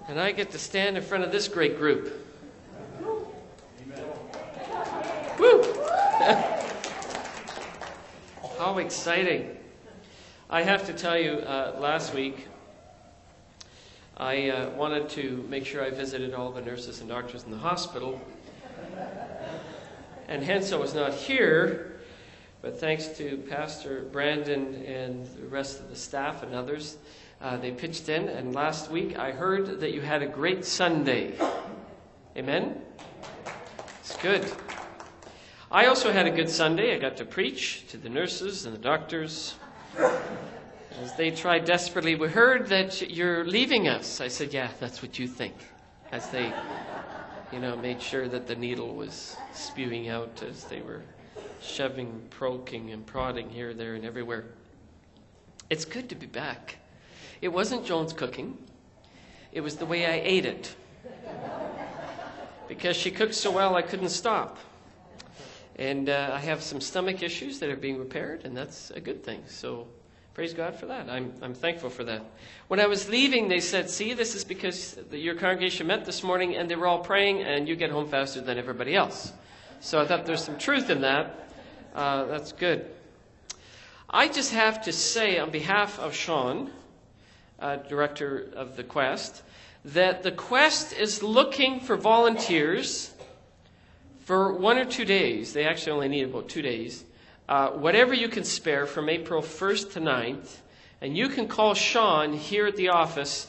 And I get to stand in front of this great group. Woo! How exciting. I have to tell you, last week, I wanted to make sure I visited all the nurses and doctors in the hospital. And hence I was not here, but thanks to Pastor Brandon and the rest of the staff and others, they pitched in. And last week I heard that you had a great Sunday. Amen? It's good. I also had a good Sunday. I got to preach to the nurses and the doctors as they tried desperately. We heard that you're leaving us. I said, yeah, that's what you think. As they, made sure that the needle was spewing out as they were shoving, poking, and prodding here, there, and everywhere. It's good to be back. It wasn't Joan's cooking. It was the way I ate it. Because she cooked so well, I couldn't stop. And I have some stomach issues that are being repaired, and that's a good thing. So praise God for that. I'm thankful for that. When I was leaving, they said, see, this is because your congregation met this morning, and they were all praying, and you get home faster than everybody else. So I thought there's some truth in that. That's good. I just have to say, on behalf of Sean, director of the Quest, that the Quest is looking for volunteers for 1 or 2 days. They actually only need about 2 days. Whatever you can spare from April 1st to 9th. And you can call Sean here at the office,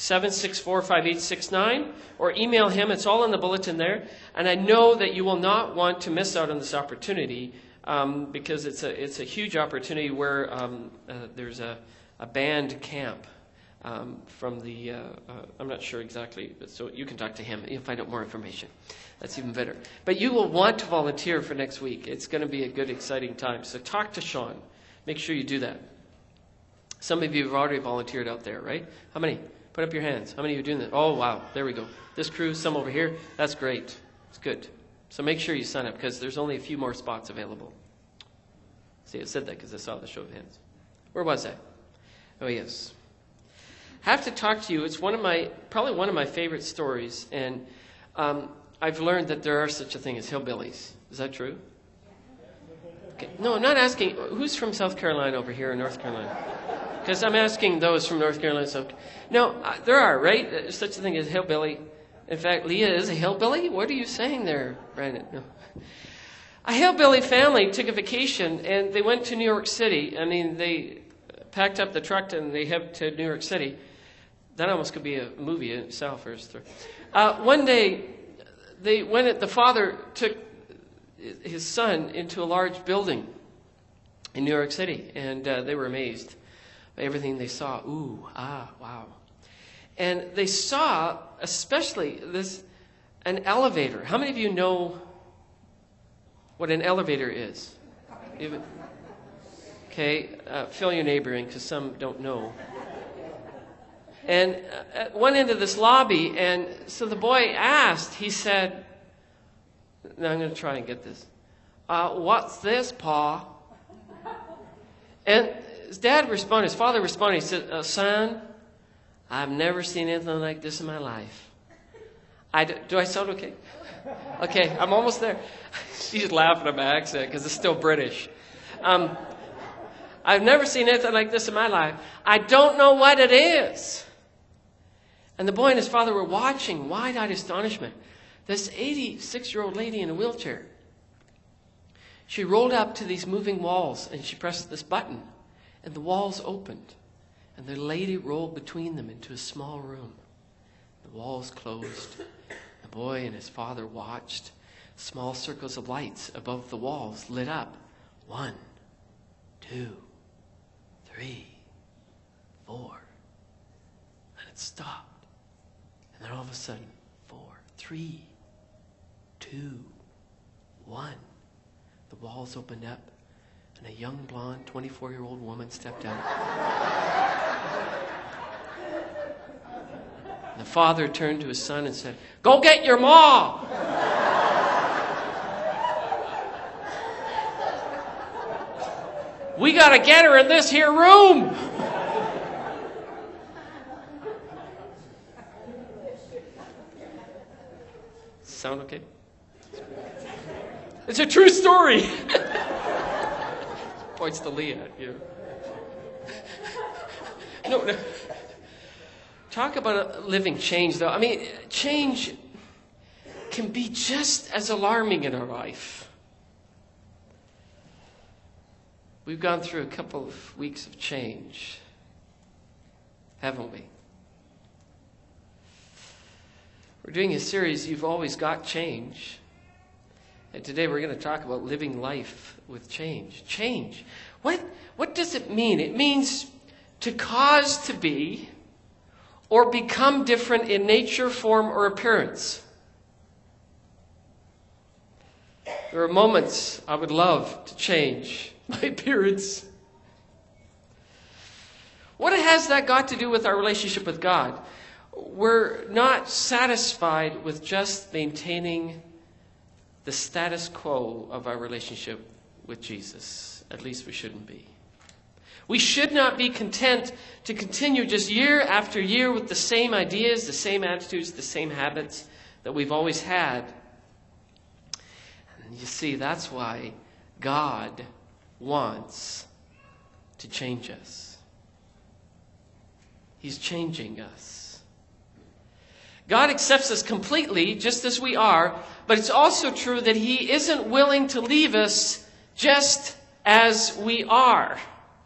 764-5869, or email him. It's all in the bulletin there. And I know that you will not want to miss out on this opportunity because it's a huge opportunity where there's a band camp. From the, I'm not sure exactly, but so you can talk to him. You'll find out more information. That's even better. But you will want to volunteer for next week. It's going to be a good, exciting time. So talk to Sean. Make sure you do that. Some of you have already volunteered out there, right? How many? Put up your hands. How many of you are doing that? Oh, wow. There we go. This crew, some over here. That's great. It's good. So make sure you sign up because there's only a few more spots available. See, I said that because I saw the show of hands. Where was I? Oh, yes. I have to talk to you. It's probably one of my favorite stories, and I've learned that there are such a thing as hillbillies. Is that true? Okay. No, I'm not asking. Who's from South Carolina over here in North Carolina? Because I'm asking those from North Carolina. No, there are, right? There's such a thing as hillbilly. In fact, Leah is a hillbilly? What are you saying there, Brandon? No. A hillbilly family took a vacation, and they went to New York City. I mean, they packed up the truck, and they headed to New York City. That almost could be a movie in itself. One day, the father took his son into a large building in New York City, and they were amazed by everything they saw. Ooh, wow. And they saw, especially, an elevator. How many of you know what an elevator is? Okay, fill your neighbor in because some don't know. And at one end of this lobby, and so the boy asked, he said, now I'm going to try and get this. What's this, Pa? And his father responded, he said, son, I've never seen anything like this in my life. Do I sound okay? Okay, I'm almost there. She's laughing at my accent because it's still British. I've never seen anything like this in my life. I don't know what it is. And the boy and his father were watching, wide-eyed astonishment. This 86-year-old lady in a wheelchair. She rolled up to these moving walls, and she pressed this button, and the walls opened. And the lady rolled between them into a small room. The walls closed. The boy and his father watched. Small circles of lights above the walls lit up. 1, 2, 3, 4. And it stopped. And then all of a sudden, 4, 3, 2, 1. The walls opened up, and a young, blonde, 24-year-old woman stepped out. And the father turned to his son and said, "Go get your ma!" "We got to get her in this here room." sound okay? It's a true story. Points to Leah. No. Talk about a living change, though. I mean, change can be just as alarming in our life. We've gone through a couple of weeks of change, haven't we? We're doing a series, You've Always Got Change. And today we're going to talk about living life with change. Change. What does it mean? It means to cause to be or become different in nature, form, or appearance. There are moments I would love to change my appearance. What has that got to do with our relationship with God? We're not satisfied with just maintaining the status quo of our relationship with Jesus. At least we shouldn't be. We should not be content to continue just year after year with the same ideas, the same attitudes, the same habits that we've always had. And you see, that's why God wants to change us. He's changing us. God accepts us completely, just as we are, but it's also true that He isn't willing to leave us just as we are.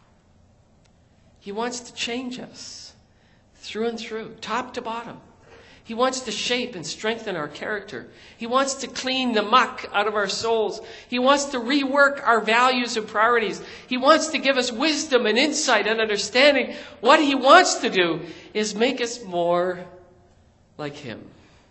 He wants to change us through and through, top to bottom. He wants to shape and strengthen our character. He wants to clean the muck out of our souls. He wants to rework our values and priorities. He wants to give us wisdom and insight and understanding. What He wants to do is make us more like Him.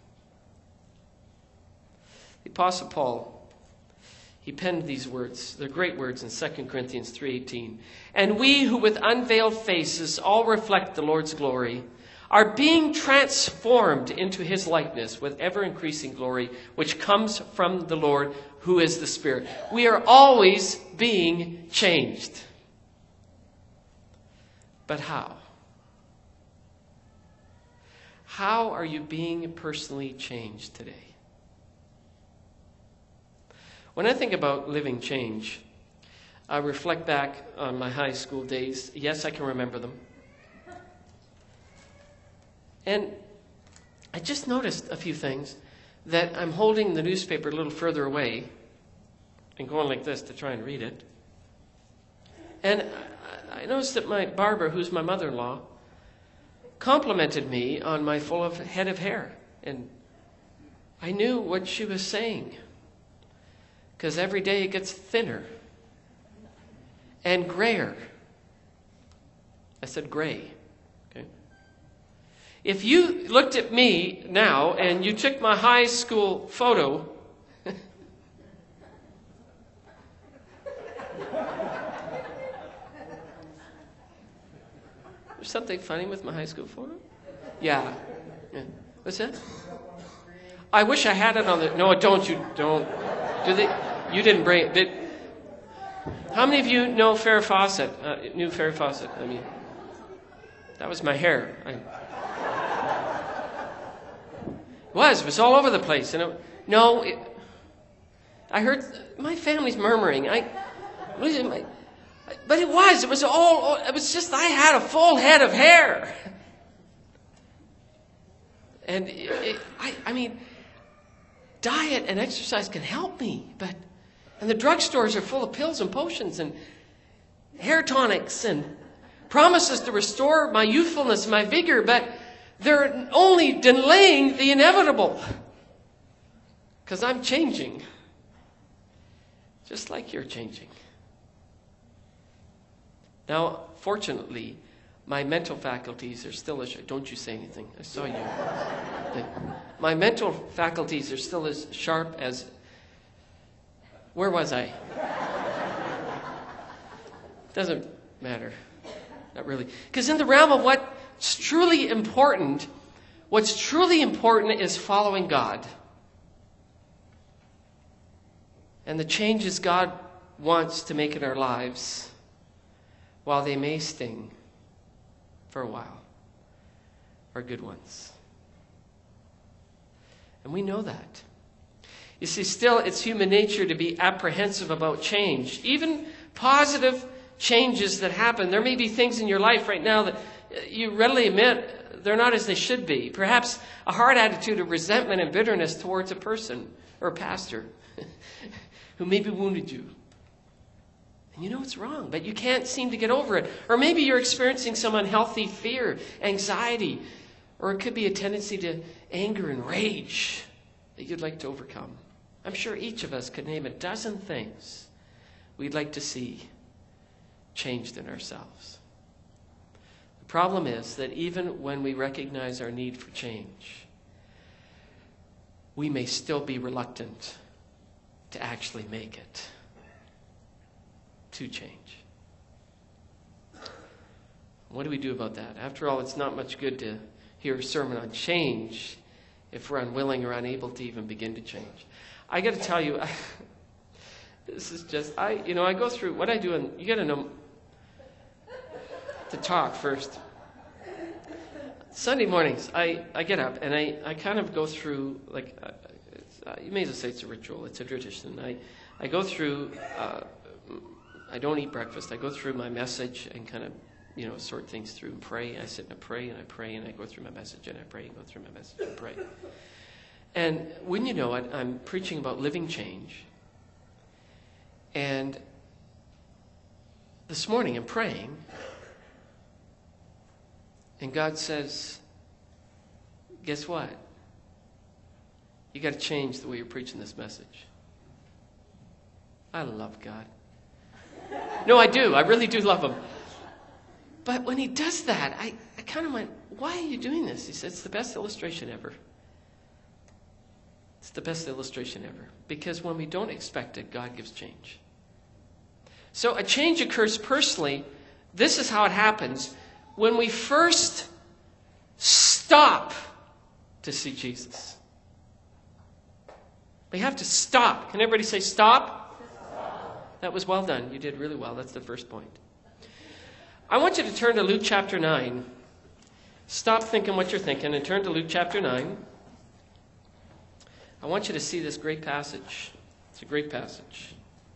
The Apostle Paul, he penned these words. They're great words in 2 Corinthians 3:18. And we who with unveiled faces all reflect the Lord's glory are being transformed into His likeness with ever-increasing glory, which comes from the Lord, who is the Spirit. We are always being changed. But how? How are you being personally changed today? When I think about living change, I reflect back on my high school days. Yes, I can remember them. And I just noticed a few things, that I'm holding the newspaper a little further away and going like this to try and read it. And I noticed that my barber, who's my mother-in-law, complimented me on my full head of hair. And I knew what she was saying, because every day it gets thinner and grayer. I said gray. Okay. If you looked at me now and you took my high school photo, there's something funny with my high school photo? Yeah. What's that? I wish I had it on the... No, don't. You don't. Do they? You didn't bring it. How many of you know Farrah Fawcett? Knew Farrah Fawcett? I mean, that was my hair. It was all over the place. And I heard my family's murmuring. But it was just, I had a full head of hair. And I mean, diet and exercise can help me, and the drugstores are full of pills and potions and hair tonics and promises to restore my youthfulness, my vigor, but they're only delaying the inevitable. Because I'm changing. Just like you're changing. Now, fortunately, my mental faculties are still as... Don't you say anything. I saw you. My mental faculties are still as sharp as... Where was I? Doesn't matter. Not really. Because in the realm of what's truly important is following God. And the changes God wants to make in our lives, while they may sting for a while, are good ones. And we know that. You see, still, it's human nature to be apprehensive about change. Even positive changes that happen. There may be things in your life right now that you readily admit they're not as they should be. Perhaps a hard attitude of resentment and bitterness towards a person or a pastor who maybe wounded you. And you know it's wrong, but you can't seem to get over it. Or maybe you're experiencing some unhealthy fear, anxiety, or it could be a tendency to anger and rage that you'd like to overcome. I'm sure each of us could name a dozen things we'd like to see changed in ourselves. The problem is that even when we recognize our need for change, we may still be reluctant to actually make it to change. What do we do about that? After all, it's not much good to hear a sermon on change if we're unwilling or unable to even begin to change. I got to tell you, this is just, I go through what I do, and you got to know to talk first. Sunday mornings, I get up and I kind of go through, like, you may as well say it's a ritual, it's a tradition. I go through, I don't eat breakfast. I go through my message and kind of, sort things through and pray. I sit and I pray and I pray and I go through my message and I pray and go through my message and pray. And when you know it, I'm preaching about living change. And this morning I'm praying, and God says, guess what? You got to change the way you're preaching this message. I love God. No, I do. I really do love Him. But when He does that, I kind of went, why are you doing this? He said, it's the best illustration ever. It's the best illustration ever. Because when we don't expect it, God gives change. So a change occurs personally. This is how it happens. When we first stop to see Jesus. We have to stop. Can everybody say stop? Stop. That was well done. You did really well. That's the first point. I want you to turn to Luke chapter 9. Stop thinking what you're thinking and turn to Luke chapter 9. I want you to see this great passage. It's a great passage.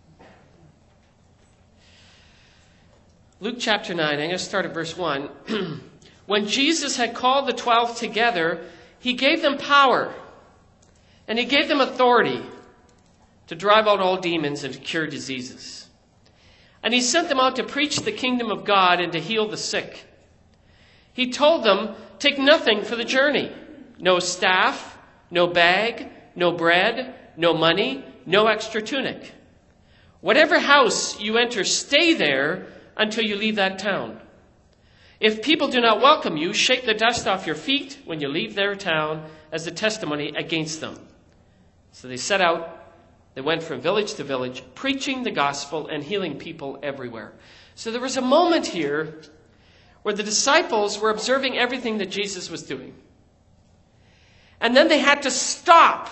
Luke chapter 9, I'm going to start at verse 1. When Jesus had called the 12 together, He gave them power, and He gave them authority to drive out all demons and to cure diseases. And He sent them out to preach the kingdom of God and to heal the sick. He told them, take nothing for the journey. No staff, no bag, no bread, no money, no extra tunic. Whatever house you enter, stay there until you leave that town. If people do not welcome you, shake the dust off your feet when you leave their town as a testimony against them. So they set out. They went from village to village, preaching the gospel and healing people everywhere. So there was a moment here where the disciples were observing everything that Jesus was doing. And then they had to stop.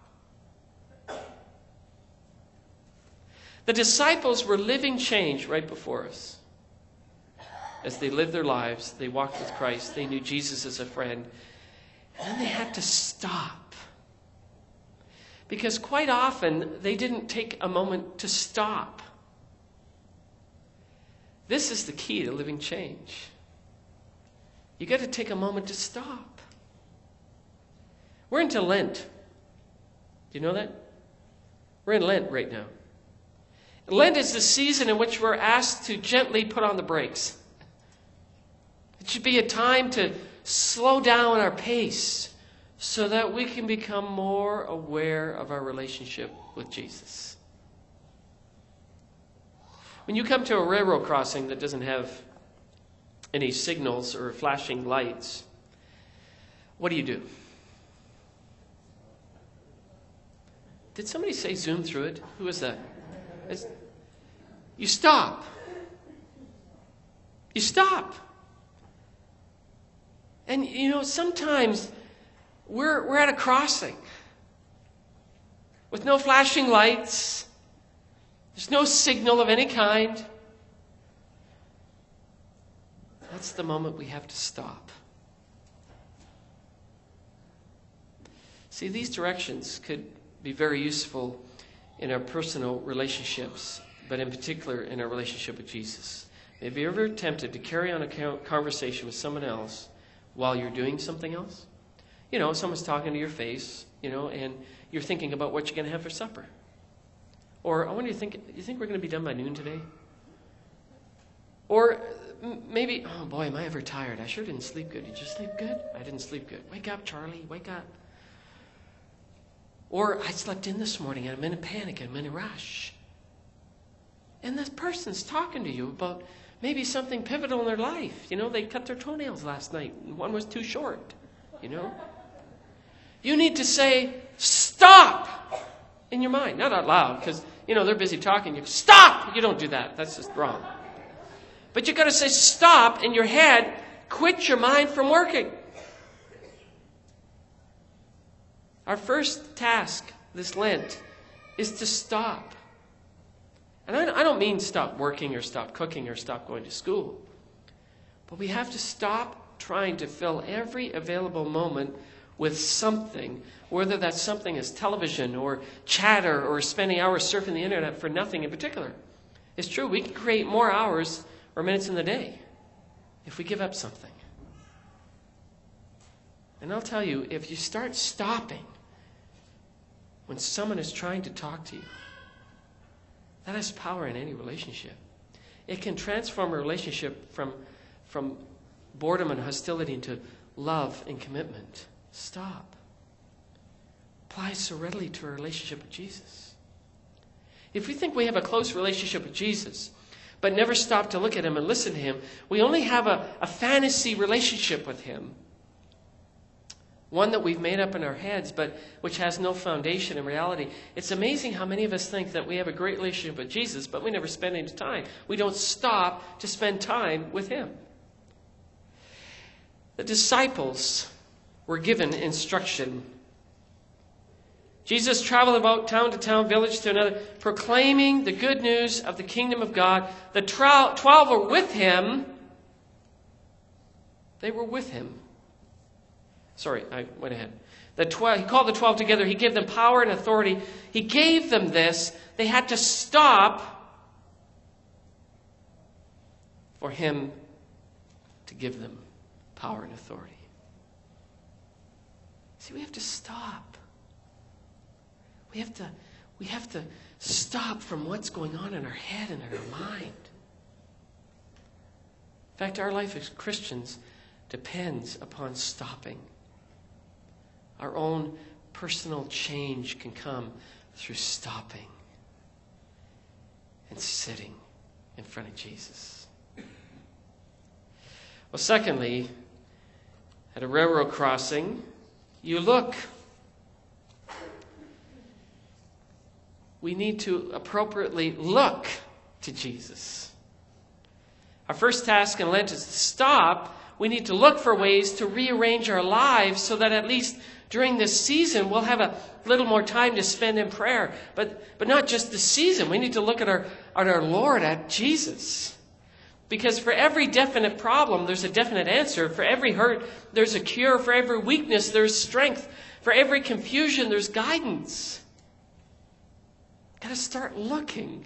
The disciples were living change right before us. As they lived their lives, they walked with Christ, they knew Jesus as a friend. And then they had to stop. Because quite often, they didn't take a moment to stop. This is the key to living change. You got to take a moment to stop. We're into Lent. Do you know that? We're in Lent right now. Lent is the season in which we're asked to gently put on the brakes. It should be a time to slow down our pace so that we can become more aware of our relationship with Jesus. When you come to a railroad crossing that doesn't have any signals or flashing lights, what do? Did somebody say zoom through it? Who was that? You stop. You stop. And sometimes we're at a crossing with no flashing lights. There's no signal of any kind. That's the moment we have to stop. See, these directions could be very useful in our personal relationships, but in particular in our relationship with Jesus. Have you ever tempted to carry on a conversation with someone else while you're doing something else? You know, someone's talking to your face, you know, and you're thinking about what you're going to have for supper. Or I wonder, you think we're going to be done by noon today? Or maybe, oh boy, am I ever tired? I sure didn't sleep good. Did you sleep good? I didn't sleep good. Wake up, Charlie, wake up. Or I slept in this morning and I'm in a panic and I'm in a rush. And this person's talking to you about maybe something pivotal in their life. You know, they cut their toenails last night and one was too short, you know. You need to say, stop, in your mind. Not out loud, because, you know, they're busy talking. You stop! You don't do that. That's just wrong. But you've got to say stop in your head. Quit your mind from working. Our first task this Lent is to stop. And I don't mean stop working or stop cooking or stop going to school. But we have to stop trying to fill every available moment with something, whether that something is television or chatter or spending hours surfing the internet for nothing in particular. It's true, we can create more hours or minutes in the day if we give up something. And I'll tell you, if you start stopping when someone is trying to talk to you, that has power in any relationship. It can transform a relationship from boredom and hostility into love and commitment. Stop. Applies so readily to our relationship with Jesus. If we think we have a close relationship with Jesus, but never stop to look at him and listen to him, we only have a fantasy relationship with him. One that we've made up in our heads, but which has no foundation in reality. It's amazing how many of us think that we have a great relationship with Jesus, but we never spend any time. We don't stop to spend time with him. The disciples were given instruction. Jesus traveled about town to town, village to another, proclaiming the good news of the kingdom of God. The 12 were with him. They were with him. Sorry, I went ahead. He called the 12 together. He gave them power and authority. He gave them this. They had to stop for him to give them power and authority. See, we have to stop. We have to stop from what's going on in our head and in our mind. In fact, our life as Christians depends upon stopping. Our own personal change can come through stopping and sitting in front of Jesus. Well, secondly, at a railroad crossing, you look. We need to appropriately look to Jesus. Our first task in Lent is to stop. We need to look for ways to rearrange our lives so that at least during this season we'll have a little more time to spend in prayer. But not just the season. We need to look at our Lord, at Jesus. Because for every definite problem, there's a definite answer. For every hurt, there's a cure. For every weakness, there's strength. For every confusion, there's guidance. Got to start looking.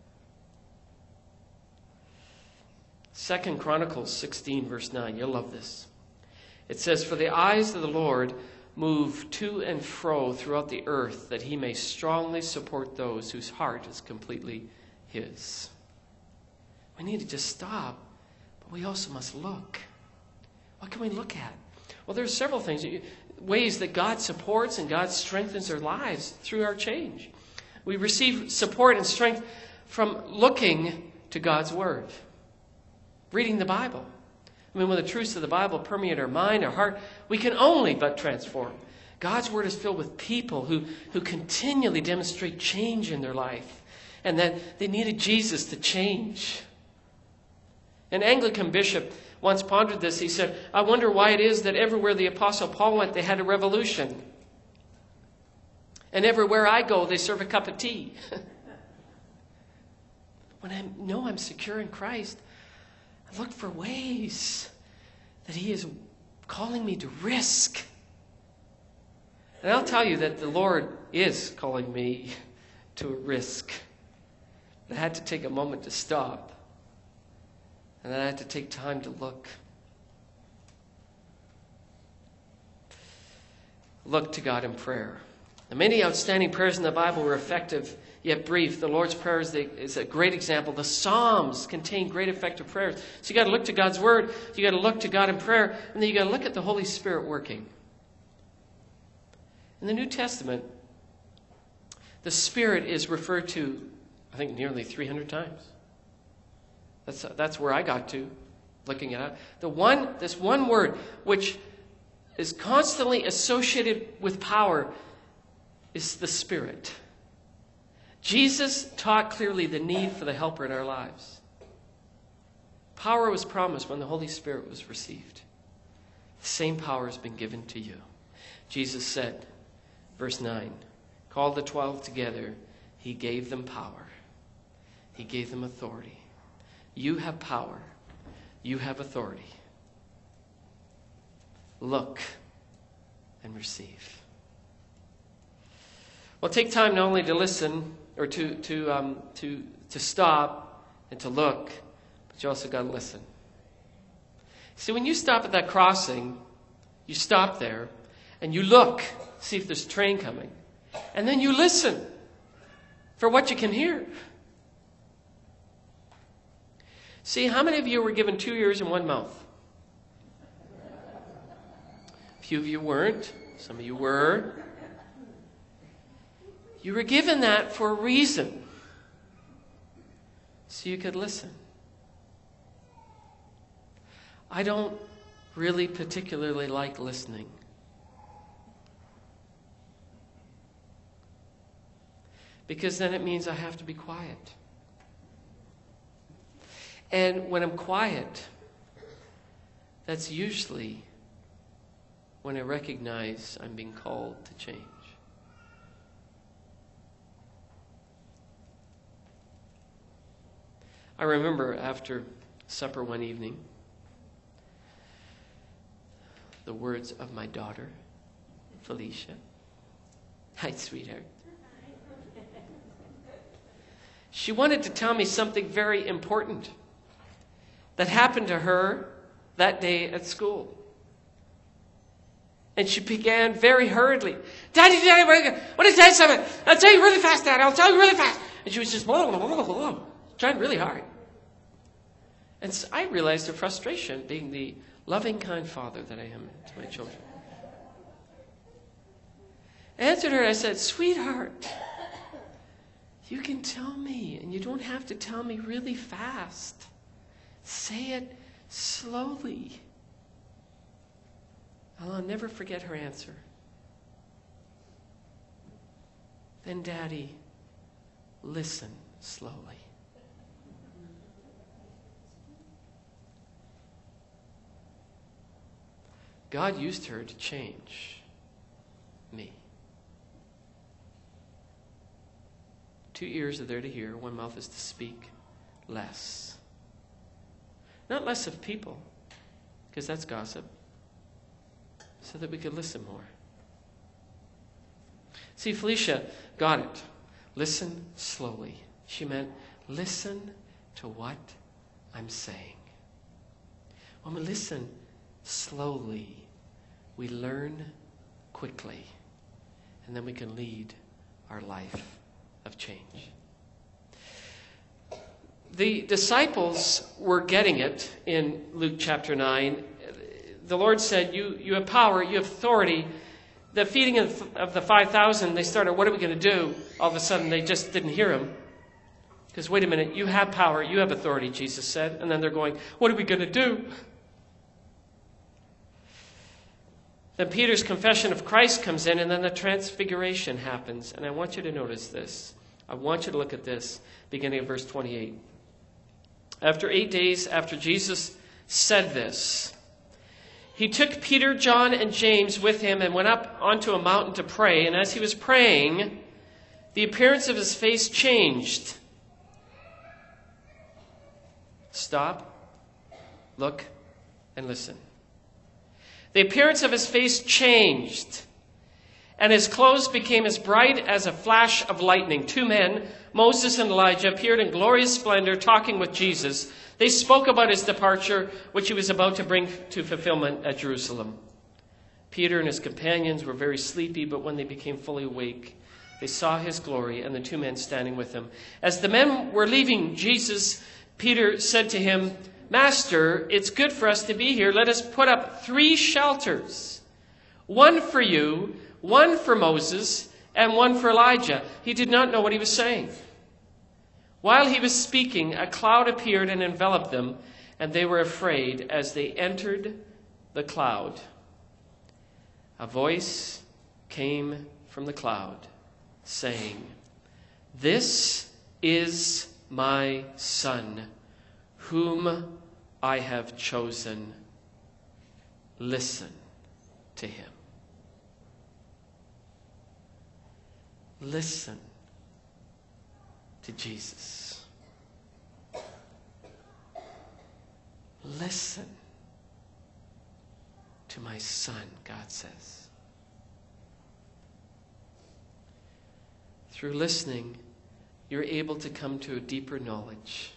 2 Chronicles 16, verse 9. You'll love this. It says, "For the eyes of the Lord move to and fro throughout the earth, that he may strongly support those whose heart is completely his." We need to just stop, but we also must look. What can we look at? Well, there's several things, ways that God supports and God strengthens our lives through our change. We receive support and strength from looking to God's Word, reading the Bible. I mean, when the truths of the Bible permeate our mind, our heart, we can only but transform. God's Word is filled with people who continually demonstrate change in their life, and that they needed Jesus to change. An Anglican bishop once pondered this. He said, "I wonder why it is that everywhere the Apostle Paul went, they had a revolution. And everywhere I go, they serve a cup of tea." When I know I'm secure in Christ, I look for ways that he is calling me to risk. And I'll tell you that the Lord is calling me to a risk. I had to take a moment to stop. And then I had to take time to look. Look to God in prayer. The many outstanding prayers in the Bible were effective, yet brief. The Lord's Prayer is a great example. The Psalms contain great effective prayers. So you got to look to God's Word. You got to look to God in prayer. And then you got to look at the Holy Spirit working. In the New Testament, the Spirit is referred to, I think, nearly 300 times. That's where I got to, looking at it. This one word, which is constantly associated with power, is the Spirit. Jesus taught clearly the need for the helper in our lives. Power was promised when the Holy Spirit was received. The same power has been given to you. Jesus said, verse 9, called the 12 together. He gave them power. He gave them authority. You have power. You have authority. Look and receive. Well, take time not only to listen or to stop and to look, but you also got to listen. See, when you stop at that crossing, you stop there and you look, see if there's a train coming, and then you listen for what you can hear. See, how many of you were given 2 ears and 1 mouth? A few of you weren't. Some of you were. You were given that for a reason. So you could listen. I don't really particularly like listening. Because then it means I have to be quiet. And when I'm quiet, that's usually when I recognize I'm being called to change. I remember after supper one evening, the words of my daughter, Felicia. Hi, sweetheart. She wanted to tell me something very important that happened to her that day at school. And she began very hurriedly. Daddy, I want to tell you something. I'll tell you really fast, Dad. I'll tell you really fast. And she was just trying really hard. And so I realized her frustration, being the loving, kind father that I am to my children. I answered her and I said, sweetheart, you can tell me, and you don't have to tell me really fast. Say it slowly. I'll never forget her answer. Then, Daddy, listen slowly. God used her to change me. 2 ears are there to hear, 1 mouth is to speak less. Not less of people, because that's gossip, so that we could listen more. See, Felicia got it. Listen slowly. She meant listen to what I'm saying. When we listen slowly, we learn quickly, and then we can lead our life of change. The disciples were getting it in Luke chapter 9. The Lord said, you have power, you have authority. The feeding of the 5,000, they started, what are we going to do? All of a sudden, they just didn't hear him. Because, wait a minute, you have power, you have authority, Jesus said. And then they're going, what are we going to do? Then Peter's confession of Christ comes in, and then the transfiguration happens. And I want you to notice this. I want you to look at this, beginning of verse 28. After 8 days after Jesus said this, he took Peter, John, and James with him and went up onto a mountain to pray. And as he was praying, the appearance of his face changed. Stop, look, and listen. The appearance of his face changed, and his clothes became as bright as a flash of lightning. Two men, Moses and Elijah, appeared in glorious splendor, talking with Jesus. They spoke about his departure, which he was about to bring to fulfillment at Jerusalem. Peter and his companions were very sleepy, but when they became fully awake, they saw his glory and the two men standing with him. As the men were leaving Jesus, Peter said to him, "Master, it's good for us to be here. Let us put up 3 shelters, one for you, one for Moses, and one for Elijah." He did not know what he was saying. While he was speaking, a cloud appeared and enveloped them, and they were afraid. As they entered the cloud, a voice came from the cloud, saying, "This is my Son, whom I have chosen. Listen to him." Listen to Jesus. Listen to my Son, God says. Through listening, you're able to come to a deeper knowledge.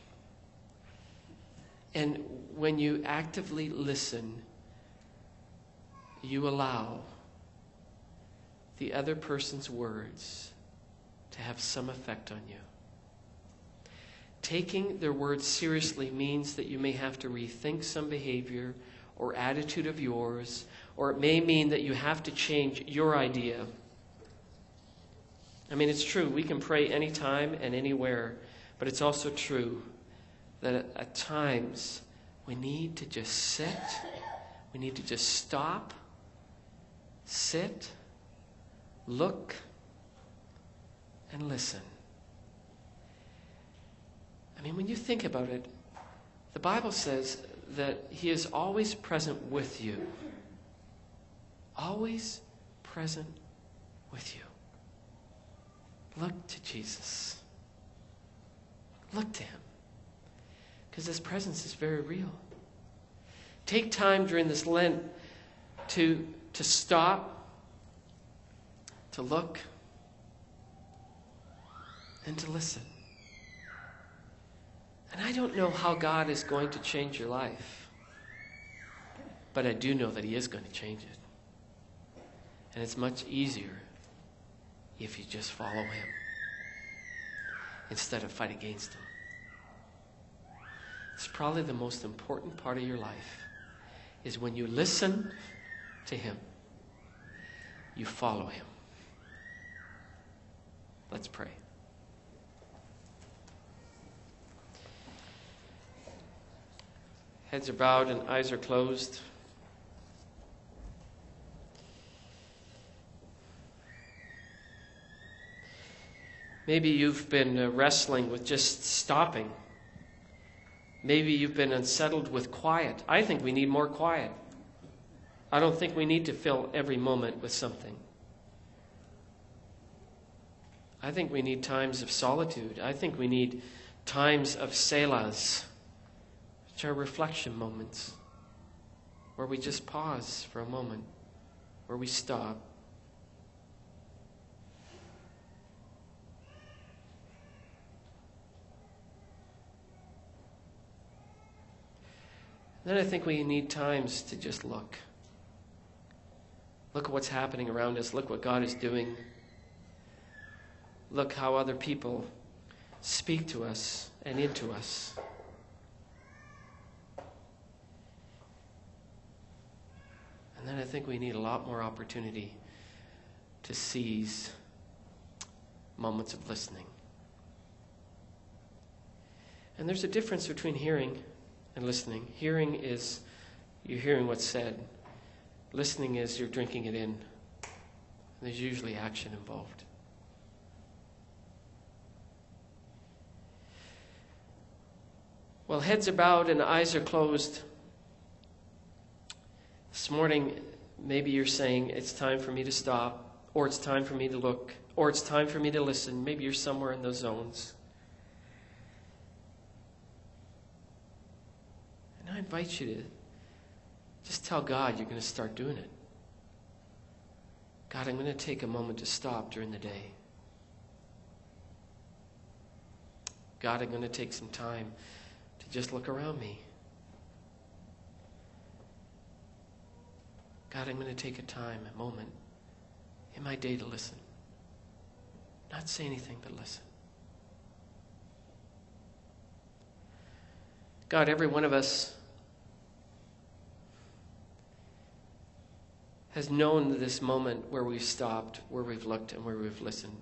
And when you actively listen, you allow the other person's words to have some effect on you. Taking their words seriously means that you may have to rethink some behavior or attitude of yours, or it may mean that you have to change your idea. I mean, it's true, we can pray anytime and anywhere, but it's also true that at times we need to just sit, we need to just stop, sit, look, and listen. I mean, when you think about it, the Bible says that he is always present with you. Always present with you. Look to Jesus. Look to him. Because his presence is very real. Take time during this Lent to stop, to look, and to listen. And I don't know how God is going to change your life, but I do know that he is going to change it. And it's much easier if you just follow him instead of fight against him. It's probably the most important part of your life, is when you listen to him, you follow him. Let's pray. Heads are bowed and eyes are closed. Maybe you've been wrestling with just stopping. Maybe you've been unsettled with quiet. I think we need more quiet. I don't think we need to fill every moment with something. I think we need times of solitude. I think we need times of selahs, which are reflection moments, where we just pause for a moment, where we stop. Then I think we need times to just look. Look at what's happening around us. Look what God is doing. Look how other people speak to us and into us. And then I think we need a lot more opportunity to seize moments of listening. And there's a difference between hearing and listening. Hearing is you're hearing what's said. Listening is you're drinking it in. And there's usually action involved. Well, heads are bowed and eyes are closed. This morning, maybe you're saying, it's time for me to stop, or it's time for me to look, or it's time for me to listen. Maybe you're somewhere in those zones. And I invite you to just tell God you're going to start doing it. God, I'm going to take a moment to stop during the day. God, I'm going to take some time to just look around me. God, I'm going to take a moment in my day to listen. Not say anything, but listen. God, every one of us has known this moment where we've stopped, where we've looked, and where we've listened.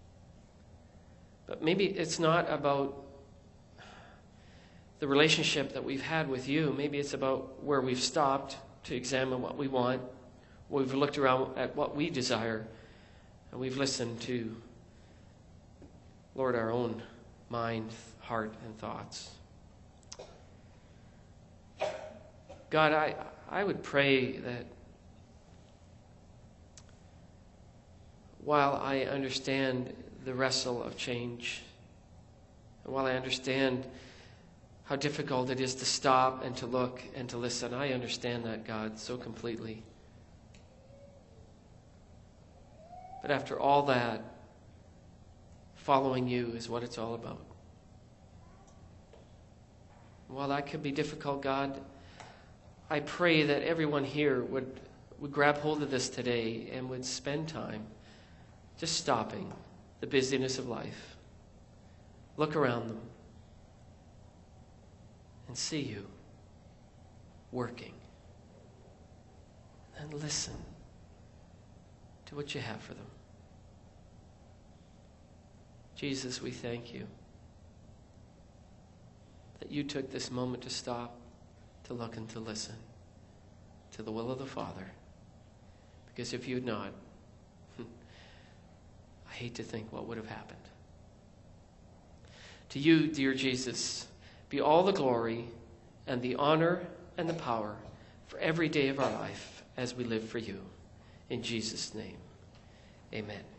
But maybe it's not about the relationship that we've had with you. Maybe it's about where we've stopped to examine what we want. We've looked around at what we desire, and we've listened to, Lord, our own mind, heart, and thoughts. God, I would pray that while I understand the wrestle of change, and while I understand how difficult it is to stop and to look and to listen, I understand that, God, so completely. But after all that, following you is what it's all about. While that could be difficult, God, I pray that everyone here would grab hold of this today and would spend time just stopping the busyness of life, look around them, and see you working. And listen to what you have for them. Jesus, we thank you that you took this moment to stop, to look, and to listen to the will of the Father. Because if you had not, I hate to think what would have happened. To you, dear Jesus, be all the glory and the honor and the power for every day of our life as we live for you. In Jesus' name, amen.